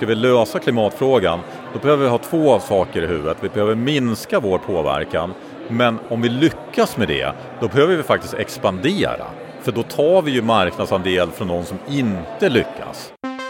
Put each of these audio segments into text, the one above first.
ska vi lösa klimatfrågan, då behöver vi ha två saker i huvudet. Vi behöver minska vår påverkan, men om vi lyckas med det, då behöver vi faktiskt expandera. För då tar vi ju marknadsandel från någon som inte lyckas.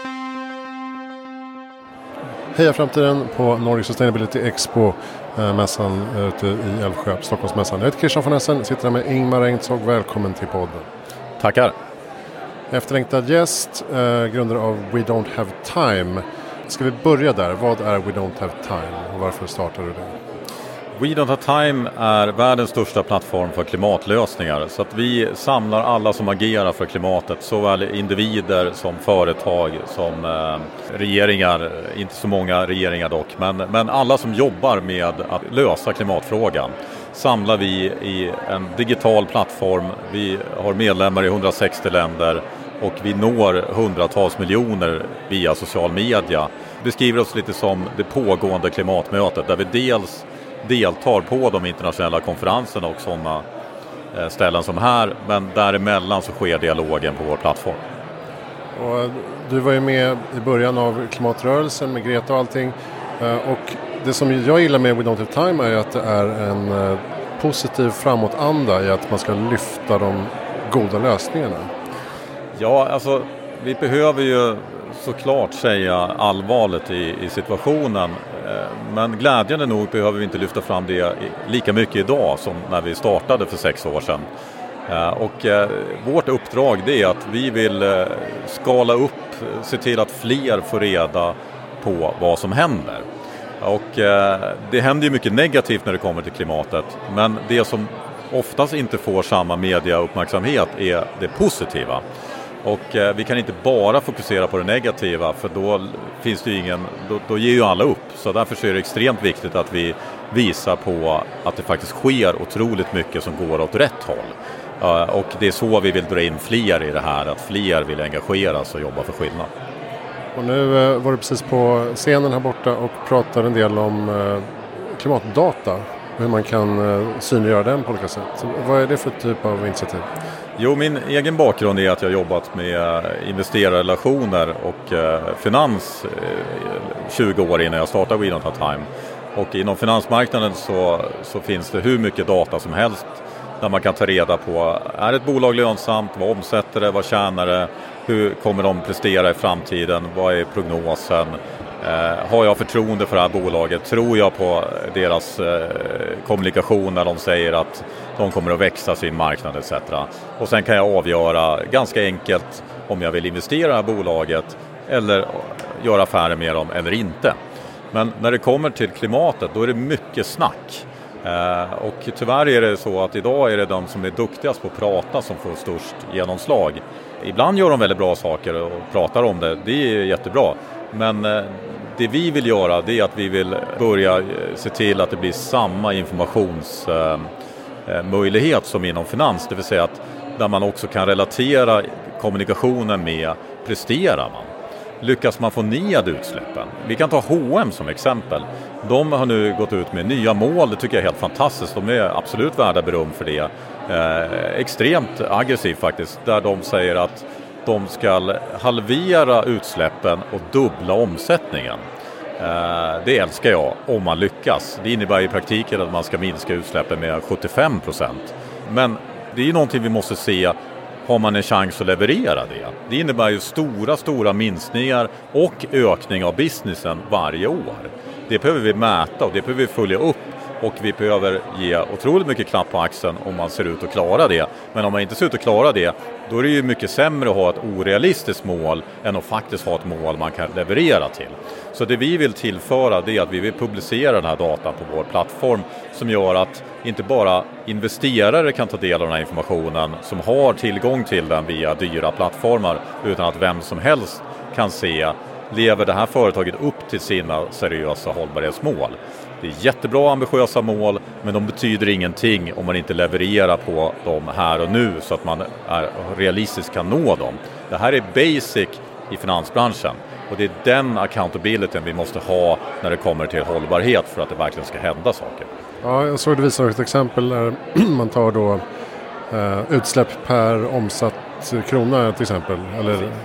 Heja framtiden på Nordic Sustainability Expo, mässan ute i Älvsjö, Stockholmsmässan. Jag heter Christian von Essen, sitter här med Ingmar Engtzog. Välkommen till podden. Tackar. Efterlängtad gäst, grundare av We Don't Have Time. Ska vi börja där? Vad är We Don't Have Time och varför startade du det? We Don't Have Time är världens största plattform för klimatlösningar. Så att vi samlar alla som agerar för klimatet, såväl individer som företag som regeringar, inte så många regeringar dock, men alla som jobbar med att lösa klimatfrågan samlar vi i en digital plattform. Vi har medlemmar i 160 länder och vi når hundratals miljoner via social media. Vi beskriver oss lite som det pågående klimatmötet där vi dels deltar på de internationella konferenserna och sådana ställen som här, men däremellan så sker dialogen på vår plattform. Och du var ju med i början av klimatrörelsen med Greta och allting, och det som jag gillar med We Don't Have Time är att det är en positiv framåtanda i att man ska lyfta de goda lösningarna. Ja, alltså vi behöver ju såklart säga allvarligt i situationen, men glädjande nog behöver vi inte lyfta fram det lika mycket idag som när vi startade för 6 år sedan. Och vårt uppdrag det är att vi vill skala upp, se till att fler får reda på vad som händer. Och det händer ju mycket negativt när det kommer till klimatet, men det som oftast inte får samma mediauppmärksamhet är det positiva. Och vi kan inte bara fokusera på det negativa, för då finns det ju då ger ju alla upp. Så därför är det extremt viktigt att vi visar på att det faktiskt sker otroligt mycket som går åt rätt håll. Och det är så vi vill dra in fler i det här, att fler vill engageras och jobba för skillnad. Och nu var du precis på scenen här borta och pratade en del om klimatdata. Hur man kan synliggöra den på olika sätt. Så vad är det för typ av initiativ? Jo, min egen bakgrund är att jag har jobbat med investerarrelationer och finans 20 år innan jag startade We Don't Have Time. Och inom finansmarknaden så finns det hur mycket data som helst där man kan ta reda på, är ett bolag lönsamt, vad omsätter det, vad tjänar det, hur kommer de prestera i framtiden, vad är prognosen, har jag förtroende för det här bolaget, tror jag på deras kommunikation när de säger att de kommer att växa sin marknad etc. Och sen kan jag avgöra ganska enkelt om jag vill investera i det här bolaget eller göra affärer med dem eller inte. Men när det kommer till klimatet då är det mycket snack. Och tyvärr är det så att idag är det de som är duktigast på att prata som får störst genomslag. Ibland gör de väldigt bra saker och pratar om det, det är jättebra. Men det vi vill göra det är att vi vill börja se till att det blir samma informationsmöjlighet som inom finans. Det vill säga att där man också kan relatera kommunikationen med presterar man. Lyckas man få ner utsläppen? Vi kan ta H&M som exempel. De har nu gått ut med nya mål, det tycker jag är helt fantastiskt. De är absolut värda beröm för det. Extremt aggressivt faktiskt, där de säger att de ska halvera utsläppen och dubbla omsättningen. Det älskar jag om man lyckas. Det innebär i praktiken att man ska minska utsläppen med 75%. Men det är ju någonting vi måste se. Har man en chans att leverera det? Det innebär ju stora minskningar och ökning av businessen varje år. Det behöver vi mäta och det behöver vi följa upp. Och vi behöver ge otroligt mycket klapp på axeln om man ser ut att klara det. Men om man inte ser ut att klara det, då är det ju mycket sämre att ha ett orealistiskt mål än att faktiskt ha ett mål man kan leverera till. Så det vi vill tillföra det är att vi vill publicera den här datan på vår plattform som gör att inte bara investerare kan ta del av den här informationen som har tillgång till den via dyra plattformar, utan att vem som helst kan se, lever det här företaget upp till sina seriösa hållbarhetsmål. Det är jättebra ambitiösa mål, men de betyder ingenting om man inte levererar på dem här och nu så att man realistiskt kan nå dem. Det här är basic i finansbranschen och det är den accountabilityn vi måste ha när det kommer till hållbarhet för att det verkligen ska hända saker. Ja, jag såg det visar ett exempel där man tar då utsläpp per omsatt krona till exempel. Eller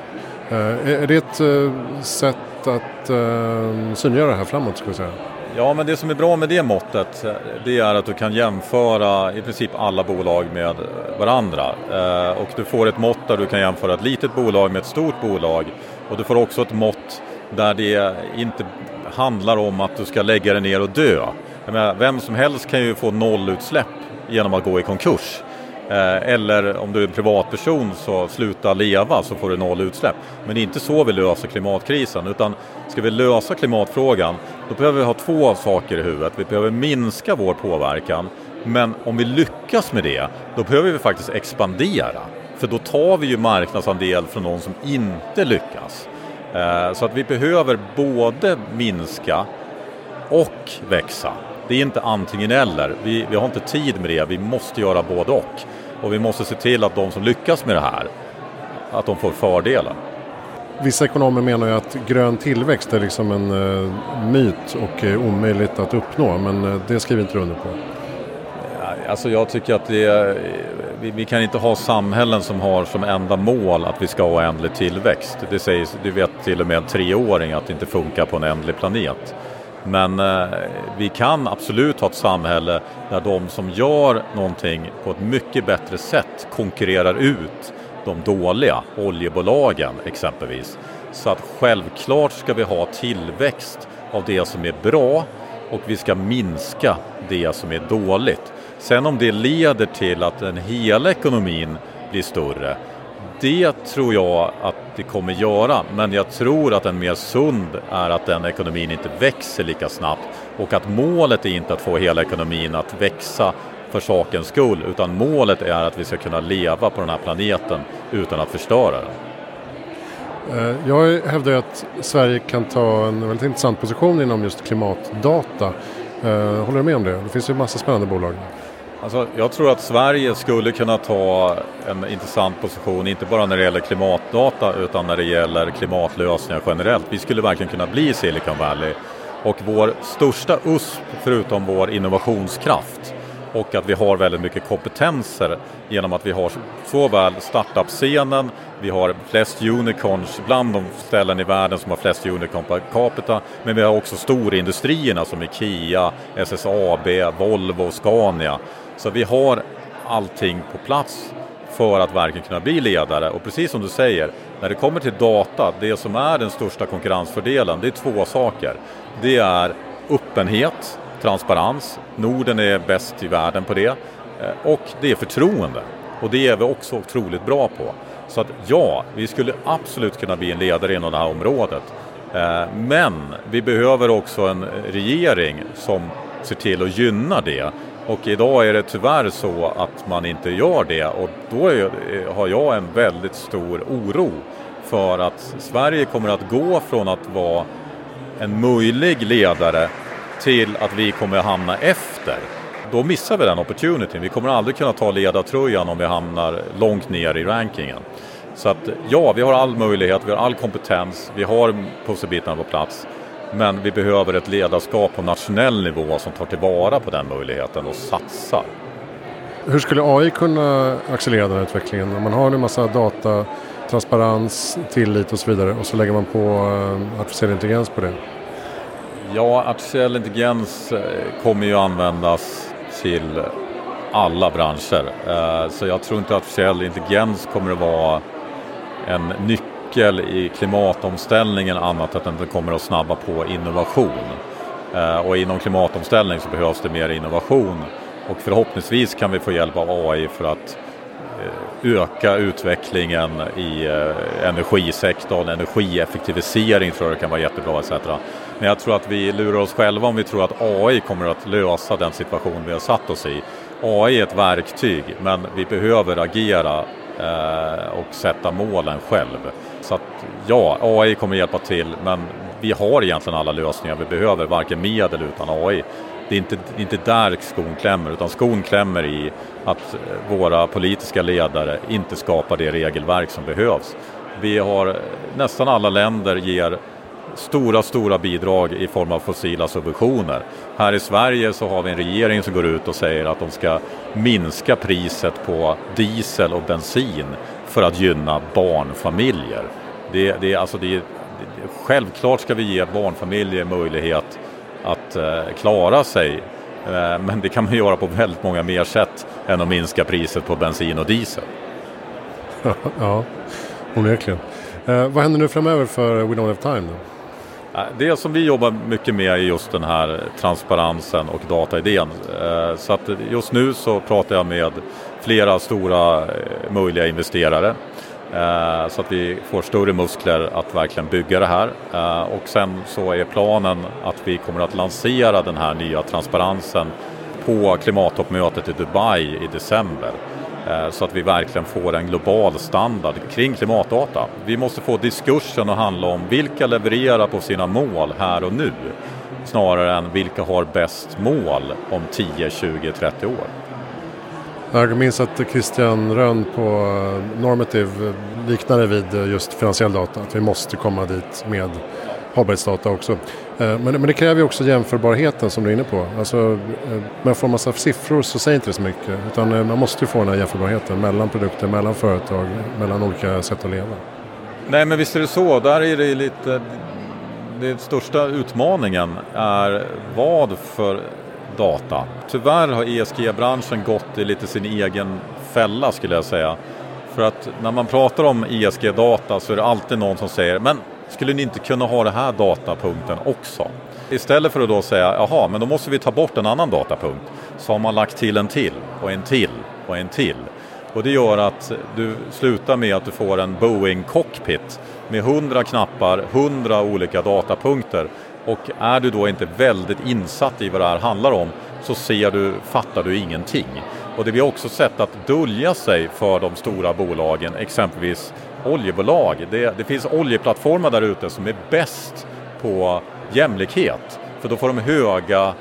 Är det ett sätt att synliggöra det här framåt, skulle jag säga? Ja, men det som är bra med det måttet, det är att du kan jämföra i princip alla bolag med varandra. Och du får ett mått där du kan jämföra ett litet bolag med ett stort bolag. Och du får också ett mått där det inte handlar om att du ska lägga dig ner och dö. Jag menar, vem som helst kan ju få nollutsläpp genom att gå i konkurs. Eller om du är en privatperson så sluta leva så får du noll utsläpp. Men det är inte så vi löser klimatkrisen, utan ska vi lösa klimatfrågan då behöver vi ha två saker i huvudet. Vi behöver minska vår påverkan, men om vi lyckas med det då behöver vi faktiskt expandera. För då tar vi ju marknadsandel från någon som inte lyckas. Så att vi behöver både minska och växa. Det är inte antingen eller. Vi har inte tid med det. Vi måste göra både och. Och vi måste se till att de som lyckas med det här, att de får fördelar. Vissa ekonomer menar ju att grön tillväxt är liksom en myt och omöjligt att uppnå. Men det skriver inte under på. Alltså jag tycker att vi kan inte ha samhällen som har som enda mål att vi ska ha oändlig tillväxt. Det vet till och med en 3-åring att det inte funkar på en ändlig planet. Men vi kan absolut ha ett samhälle där de som gör någonting på ett mycket bättre sätt konkurrerar ut de dåliga oljebolagen exempelvis. Så att självklart ska vi ha tillväxt av det som är bra och vi ska minska det som är dåligt. Sen om det leder till att den hela ekonomin blir större, det tror jag att det kommer göra, men jag tror att en mer sund är att den ekonomin inte växer lika snabbt och att målet är inte att få hela ekonomin att växa för sakens skull, utan målet är att vi ska kunna leva på den här planeten utan att förstöra den. Jag hävdar att Sverige kan ta en väldigt intressant position inom just klimatdata. Håller du med om det? Det finns ju en massa spännande bolag. Alltså, jag tror att Sverige skulle kunna ta en intressant position, inte bara när det gäller klimatdata utan när det gäller klimatlösningar generellt. Vi skulle verkligen kunna bli Silicon Valley, och vår största USP förutom vår innovationskraft och att vi har väldigt mycket kompetenser genom att vi har såväl startup-scenen, vi har flest unicorns, bland de ställen i världen som har flest unicorn per capita, men vi har också storindustrierna som IKEA, SSAB, Volvo och Scania. Så vi har allting på plats för att verkligen kunna bli ledare. Och precis som du säger, när det kommer till data, det som är den största konkurrensfördelen, det är två saker. Det är öppenhet, transparens. Norden är bäst i världen på det. Och det är förtroende. Och det är vi också otroligt bra på. Så att ja, vi skulle absolut kunna bli en ledare inom det här området. Men vi behöver också en regering som ser till att gynna det. Och idag är det tyvärr så att man inte gör det. Och då har jag en väldigt stor oro för att Sverige kommer att gå från att vara en möjlig ledare till att vi kommer att hamna efter. Då missar vi den opportunityn. Vi kommer aldrig kunna ta ledartröjan om vi hamnar långt ner i rankingen. Så att ja, vi har all möjlighet, vi har all kompetens, vi har pusselbitarna på plats. Men vi behöver ett ledarskap på nationell nivå som tar tillvara på den möjligheten och satsar. Hur skulle AI kunna accelerera den här utvecklingen? Om man har en massa data, transparens, tillit och så vidare, och så lägger man på artificiell intelligens på det. Ja, artificiell intelligens kommer ju användas till alla branscher. Så jag tror inte att artificiell intelligens kommer att vara en nyckel i klimatomställningen annat än att den kommer att snabba på innovation. Och inom klimatomställning så behövs det mer innovation. Och förhoppningsvis kan vi få hjälp av AI för att öka utvecklingen i energisektorn, energieffektivisering tror jag det kan vara jättebra etc. Men jag tror att vi lurar oss själva om vi tror att AI kommer att lösa den situation vi har satt oss i. AI är ett verktyg, men vi behöver agera och sätta målen själv. Så att ja, AI kommer hjälpa till, men vi har egentligen alla lösningar vi behöver, varken medel utan AI. Det är inte där skon klämmer, utan skon klämmer i att våra politiska ledare inte skapar det regelverk som behövs. Vi har, nästan alla länder ger stora bidrag i form av fossila subventioner. Här i Sverige så har vi en regering som går ut och säger att de ska minska priset på diesel och bensin för att gynna barnfamiljer. Självklart ska vi ge barnfamiljer möjlighet att klara sig, men det kan man göra på väldigt många mer sätt än att minska priset på bensin och diesel. Ja, onekligen. Vad händer nu framöver för We Don't Have Time då? Det som vi jobbar mycket med är just den här transparensen och dataidén. Så att just nu så pratar jag med flera stora möjliga investerare. Så att vi får större muskler att verkligen bygga det här. Och sen så är planen att vi kommer att lansera den här nya transparensen på klimattoppmötet i Dubai i december. Så att vi verkligen får en global standard kring klimatdata. Vi måste få diskursen att handla om vilka levererar på sina mål här och nu, snarare än vilka har bäst mål om 10, 20, 30 år. Jag minns att Christian Rönn på Normative liknade vid just finansiell data. Att vi måste komma dit med hållbarhetsdata också. Men det kräver ju också jämförbarheten som du är inne på. Alltså, med får massa siffror så säger inte det så mycket. Utan man måste ju få den här jämförbarheten mellan produkter, mellan företag, mellan olika sätt att leva. Nej, men visst är det så. Där är det lite... Den största utmaningen är vad för data. Tyvärr har ESG-branschen gått i lite sin egen fälla, skulle jag säga. För att när man pratar om ESG-data så är det alltid någon som säger, men skulle ni inte kunna ha det här datapunkten också? Istället för att då säga, jaha, men då måste vi ta bort en annan datapunkt, så har man lagt till en till och en till och en till. Och det gör att du slutar med att du får en Boeing cockpit med 100 knappar, 100 olika datapunkter. Och är du då inte väldigt insatt i vad det här handlar om, så fattar du ingenting. Och det blir också sätt att dölja sig för de stora bolagen, exempelvis oljebolag. Det finns oljeplattformar där ute som är bäst på jämlikhet. För då får de höga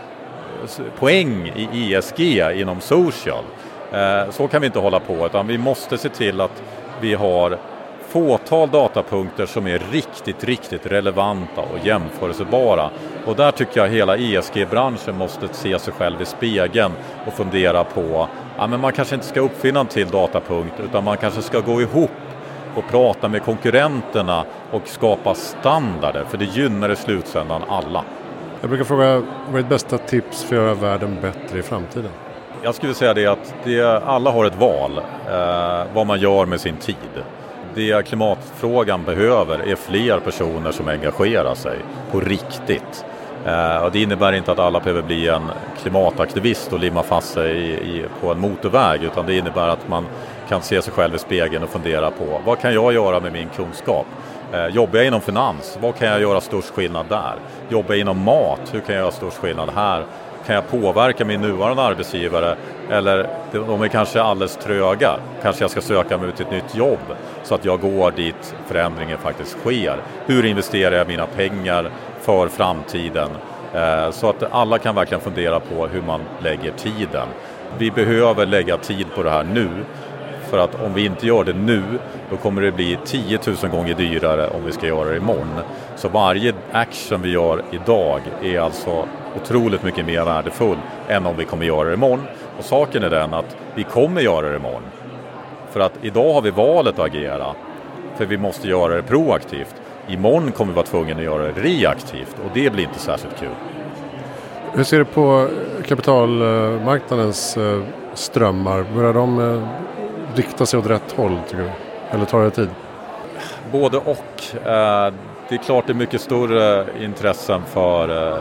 poäng i ESG inom social. Så kan vi inte hålla på, utan vi måste se till att vi har fåtal datapunkter som är riktigt, riktigt relevanta och jämförelsebara. Och där tycker jag hela ESG-branschen måste se sig själv i spegeln och fundera på, men man kanske inte ska uppfinna en till datapunkt, utan man kanske ska gå ihop och prata med konkurrenterna och skapa standarder, för det gynnar i slutändan alla. Jag brukar fråga, vad är ditt bästa tips för att göra världen bättre i framtiden? Jag skulle säga det att alla har ett val, vad man gör med sin tid. Det klimatfrågan behöver är fler personer som engagerar sig på riktigt. Och det innebär inte att alla behöver bli en klimataktivist och limma fast sig på en motorväg, utan det innebär att man kan se sig själv i spegeln och fundera på, vad kan jag göra med min kunskap? Jobbar jag inom finans? Vad kan jag göra störst skillnad där? Jobbar jag inom mat? Hur kan jag göra störst skillnad här? Kan jag påverka min nuvarande arbetsgivare? Eller de är kanske alldeles tröga. Kanske jag ska söka mig ut till ett nytt jobb så att jag går dit förändringen faktiskt sker. Hur investerar jag mina pengar för framtiden? Så att alla kan verkligen fundera på hur man lägger tiden. Vi behöver lägga tid på det här nu. För att om vi inte gör det nu, då kommer det bli 10 000 gånger dyrare om vi ska göra det imorgon. Så varje action vi gör idag är alltså otroligt mycket mer värdefull än om vi kommer göra det imorgon. Och saken är den att vi kommer göra det imorgon. För att idag har vi valet att agera, för vi måste göra det proaktivt. Imorgon kommer vi vara tvungna att göra det reaktivt, och det blir inte särskilt kul. Hur ser du på kapitalmarknadens strömmar? Börjar de rikta sig åt rätt håll, tycker du? Eller tar det tid? Både och. Det är klart det är mycket större intressen för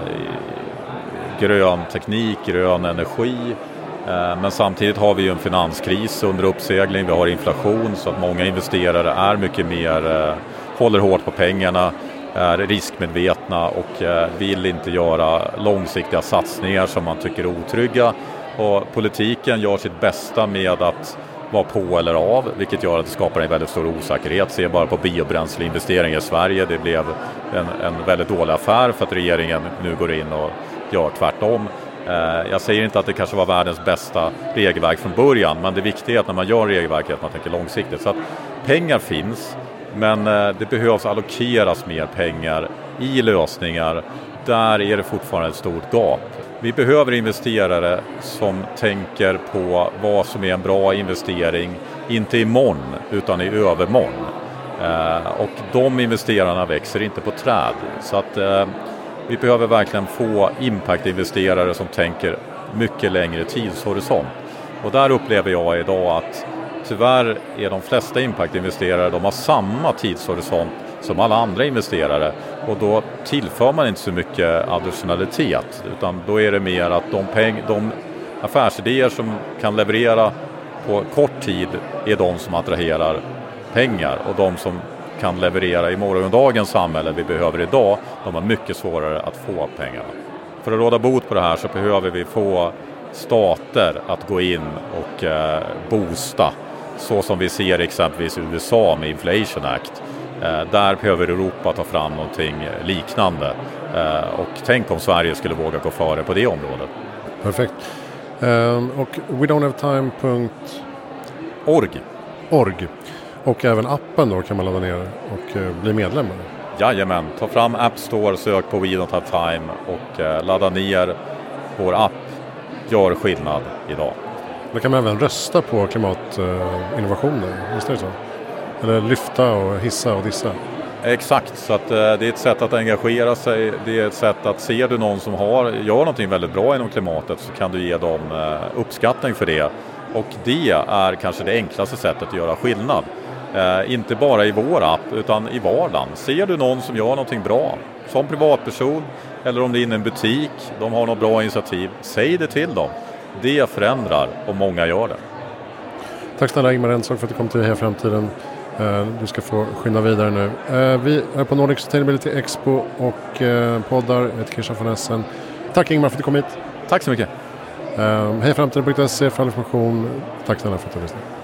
grön teknik, grön energi. Men samtidigt har vi ju en finanskris under uppsegling. Vi har inflation, så att många investerare är mycket mer, håller hårt på pengarna, är riskmedvetna och vill inte göra långsiktiga satsningar som man tycker är otrygga. Och politiken gör sitt bästa med att vara på eller av, vilket gör att det skapar en väldigt stor osäkerhet. Se bara på biobränsleinvesteringar i Sverige. Det blev en väldigt dålig affär för att regeringen nu går in och gör tvärtom. Jag säger inte att det kanske var världens bästa regelverk från början, men det viktiga är att när man gör regelverket att man tänker långsiktigt. Så att pengar finns, men det behövs allokeras mer pengar i lösningar. Där är det fortfarande ett stort gap. Vi behöver investerare som tänker på vad som är en bra investering, inte imorgon utan i övermorgon. Och de investerarna växer inte på träd. Så att vi behöver verkligen få impact-investerare som tänker mycket längre tidshorisont. Och där upplever jag idag att tyvärr är de flesta impact-investerare, de har samma tidshorisont som alla andra investerare. Och då tillför man inte så mycket additionalitet, utan då är det mer att de affärsidéer som kan leverera på kort tid är de som attraherar pengar, och de som kan leverera i morgondagens samhälle vi behöver idag, de har mycket svårare att få pengarna. För att råda bot på det här så behöver vi få stater att gå in och boosta, så som vi ser exempelvis i USA med Inflation Act. Där behöver Europa ta fram någonting liknande. Och tänk om Sverige skulle våga gå före på det området. Perfekt. Och WeDon'tHaveTime.org. Och även appen då kan man ladda ner och bli medlem. Jajamän, ta fram App Store, sök på We Don't Have Time och ladda ner vår app. Gör skillnad idag. Då kan man även rösta på klimatinnovationer, visst är det så? Eller lyfta och hissa och dissa. Exakt, så att det är ett sätt att engagera sig. Det är ett sätt att se du någon som gör någonting väldigt bra inom klimatet, så kan du ge dem uppskattning för det. Och det är kanske det enklaste sättet att göra skillnad. Inte bara i vår app utan i vardagen. Ser du någon som gör någonting bra som privatperson, eller om det är in i en butik, de har något bra initiativ, säg det till dem. Det förändrar, och många gör det. Tack snälla Ingmar Rentzhog för att du kom till Heja Framtiden. Du ska få skynda vidare nu. Vi är på Nordic Sustainability Expo och poddar. Jag heter Christian von Essen. Tack Ingmar för att du kom hit. Tack så mycket. Hejaframtiden.se för all information. Tack snälla för att du lyssnade.